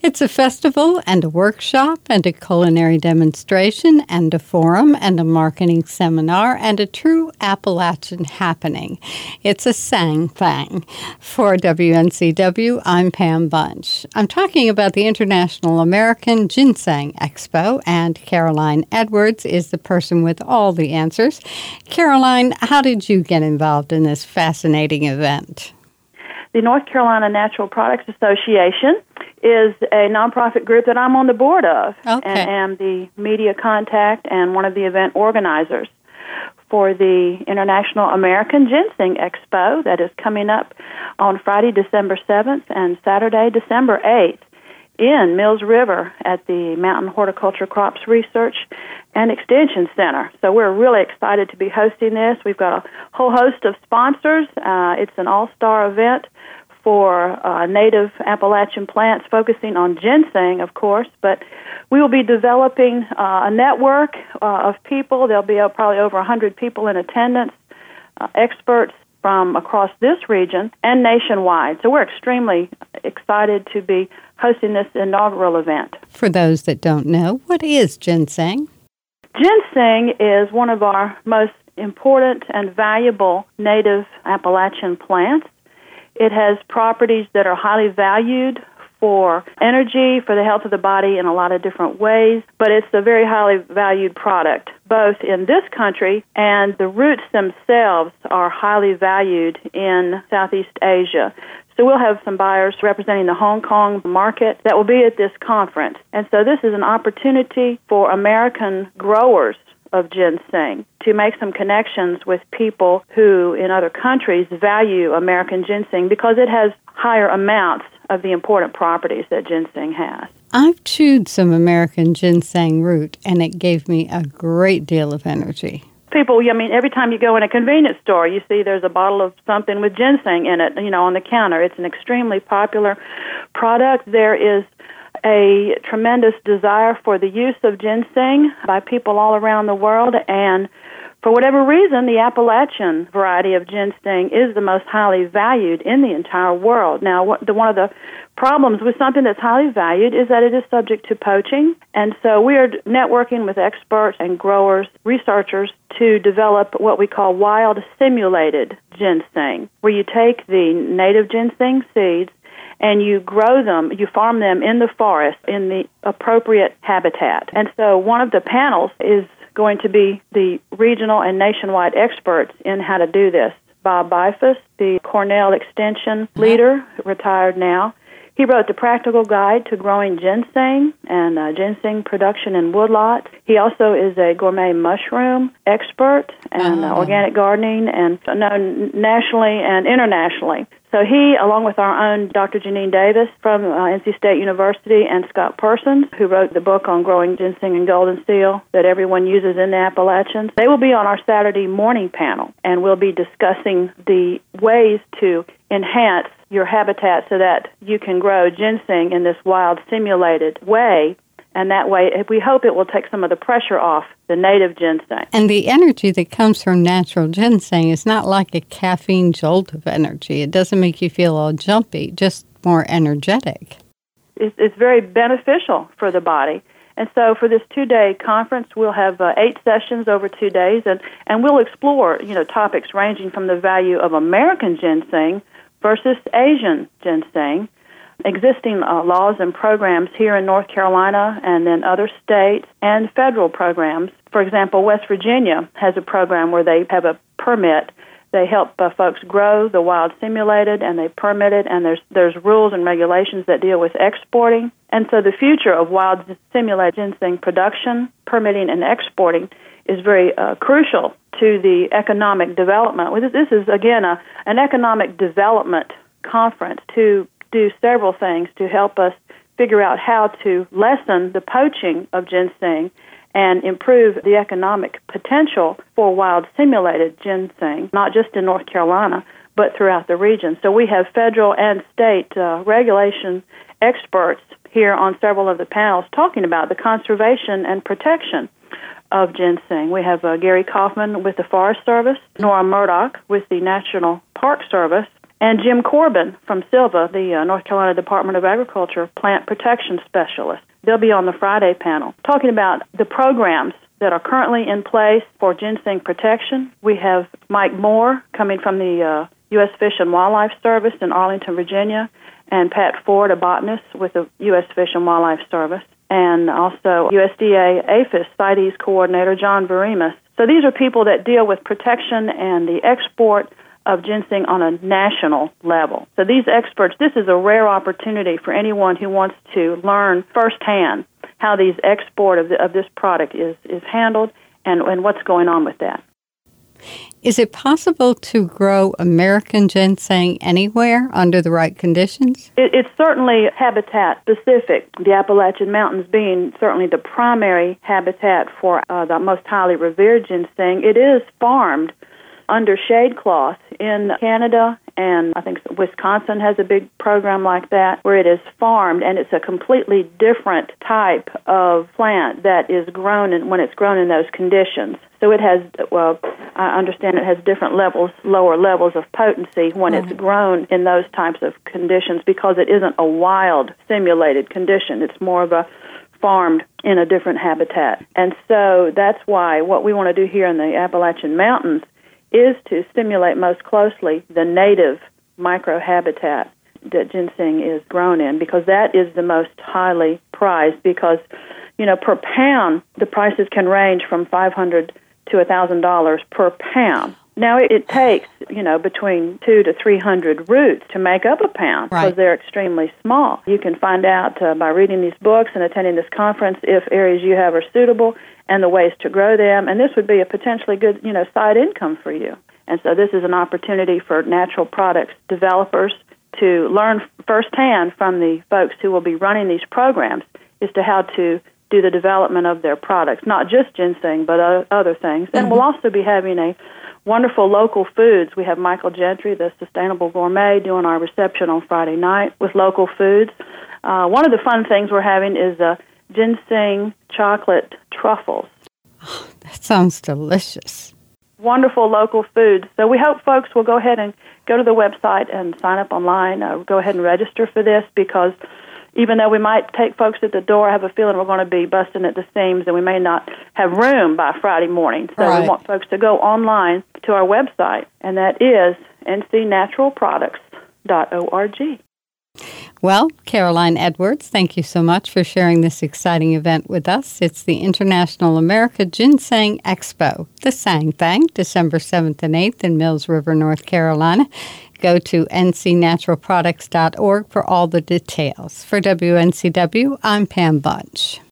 It's a festival and a workshop and a culinary demonstration and a forum and a marketing seminar and a true Appalachian happening. It's a sang thang. For WNCW, I'm Pam Bunch. I'm talking about the International American Ginseng Expo, and Caroline Edwards is the person with all the answers. Caroline, how did you get involved in this fascinating event? The North Carolina Natural Products Association is a nonprofit group that I'm on the board of, and am the media contact and one of the event organizers for the International American Ginseng Expo that is coming up on Friday, December 7th and Saturday, December 8th in Mills River at the Mountain Horticulture Crops Research and Extension Center. So we're really excited to be hosting this. We've got a whole host of sponsors. It's an all-star event for native Appalachian plants, focusing on ginseng, of course, but we will be developing a network of people. There'll be probably over 100 people in attendance, experts from across this region and nationwide. So we're extremely excited to be hosting this inaugural event. For those that don't know, what is ginseng? Ginseng is one of our most important and valuable native Appalachian plants. It has properties that are highly valued for energy, for the health of the body in a lot of different ways, but it's a very highly valued product, both in this country and the roots themselves are highly valued in Southeast Asia. So we'll have some buyers representing the Hong Kong market that will be at this conference. And so this is an opportunity for American growers of ginseng to make some connections with people who in other countries value American ginseng because it has higher amounts of the important properties that ginseng has. I've chewed some American ginseng root, and it gave me a great deal of energy. People, every time you go in a convenience store, you see there's a bottle of something with ginseng in it, on the counter. It's an extremely popular product. There is a tremendous desire for the use of ginseng by people all around the world, and for whatever reason, the Appalachian variety of ginseng is the most highly valued in the entire world. Now, one of the problems with something that's highly valued is that it is subject to poaching, and so we are networking with experts and growers, researchers, to develop what we call wild simulated ginseng, where you take the native ginseng seeds and you grow them, you farm them in the forest in the appropriate habitat. And so one of the panels is going to be the regional and nationwide experts in how to do this. Bob Bifus, the Cornell Extension leader, retired now, he wrote the Practical Guide to Growing Ginseng and Ginseng Production in Woodlots. He also is a gourmet mushroom expert and organic gardening, and known nationally and internationally. So he, along with our own Dr. Janine Davis from NC State University and Scott Persons, who wrote the book on growing ginseng and golden seal that everyone uses in the Appalachians, they will be on our Saturday morning panel, and we'll be discussing the ways to enhance your habitat so that you can grow ginseng in this wild simulated way. And that way, we hope it will take some of the pressure off the native ginseng. And the energy that comes from natural ginseng is not like a caffeine jolt of energy. It doesn't make you feel all jumpy, just more energetic. It's very beneficial for the body. And so for this 2-day conference, we'll have 8 sessions over 2 days, and we'll explore, topics ranging from the value of American ginseng versus Asian ginseng, existing laws and programs here in North Carolina and then other states, and federal programs. For example, West Virginia has a program where they have a permit. They help folks grow the wild simulated, and they permit it, and there's rules and regulations that deal with exporting. And so the future of wild simulated ginseng production, permitting, and exporting is very crucial to the economic development. This is, again, an economic development conference to do several things to help us figure out how to lessen the poaching of ginseng and improve the economic potential for wild simulated ginseng, not just in North Carolina, but throughout the region. So we have federal and state regulation experts here on several of the panels talking about the conservation and protection of ginseng. We have Gary Kaufman with the Forest Service, Nora Murdoch with the National Park Service, and Jim Corbin from Silva, the North Carolina Department of Agriculture plant protection specialist. They'll be on the Friday panel talking about the programs that are currently in place for ginseng protection. We have Mike Moore coming from the U.S. Fish and Wildlife Service in Arlington, Virginia, and Pat Ford, a botanist with the U.S. Fish and Wildlife Service, and also USDA APHIS CITES coordinator John Varimas. So these are people that deal with protection and the export of ginseng on a national level. So these experts, this is a rare opportunity for anyone who wants to learn firsthand how these export of this product is handled and what's going on with that. Is it possible to grow American ginseng anywhere under the right conditions? It's certainly habitat specific, the Appalachian Mountains being certainly the primary habitat for the most highly revered ginseng. It is farmed under shade cloth in Canada, and I think Wisconsin has a big program like that where it is farmed, and it's a completely different type of plant that is grown when it's grown in those conditions. So it has, well, I understand it has different levels, lower levels of potency when it's grown in those types of conditions because it isn't a wild simulated condition. It's more of a farmed in a different habitat. And so that's why what we want to do here in the Appalachian Mountains is to stimulate most closely the native microhabitat that ginseng is grown in, because that is the most highly prized, because, per pound, the prices can range from $500 to $1,000 per pound. Now, it takes, between 200 to 300 roots to make up a pound because they're extremely small. You can find out by reading these books and attending this conference if areas you have are suitable and the ways to grow them, and this would be a potentially good, side income for you. And so this is an opportunity for natural products developers to learn firsthand from the folks who will be running these programs as to how to do the development of their products, not just ginseng, but other things. And we'll also be having a wonderful local foods. We have Michael Gentry, the Sustainable Gourmet, doing our reception on Friday night with local foods. One of the fun things we're having is ginseng chocolate truffles. Oh, that sounds delicious. Wonderful local foods. So we hope folks will go ahead and go to the website and sign up online. Go ahead and register for this, because even though we might take folks at the door, I have a feeling we're going to be busting at the seams and we may not have room by Friday morning. So we want folks to go online to our website, and that is ncnaturalproducts.org. Well, Caroline Edwards, thank you so much for sharing this exciting event with us. It's the International America Ginseng Expo, the Sang Thang, December 7th and 8th in Mills River, North Carolina. Go to ncnaturalproducts.org for all the details. For WNCW, I'm Pam Bunch.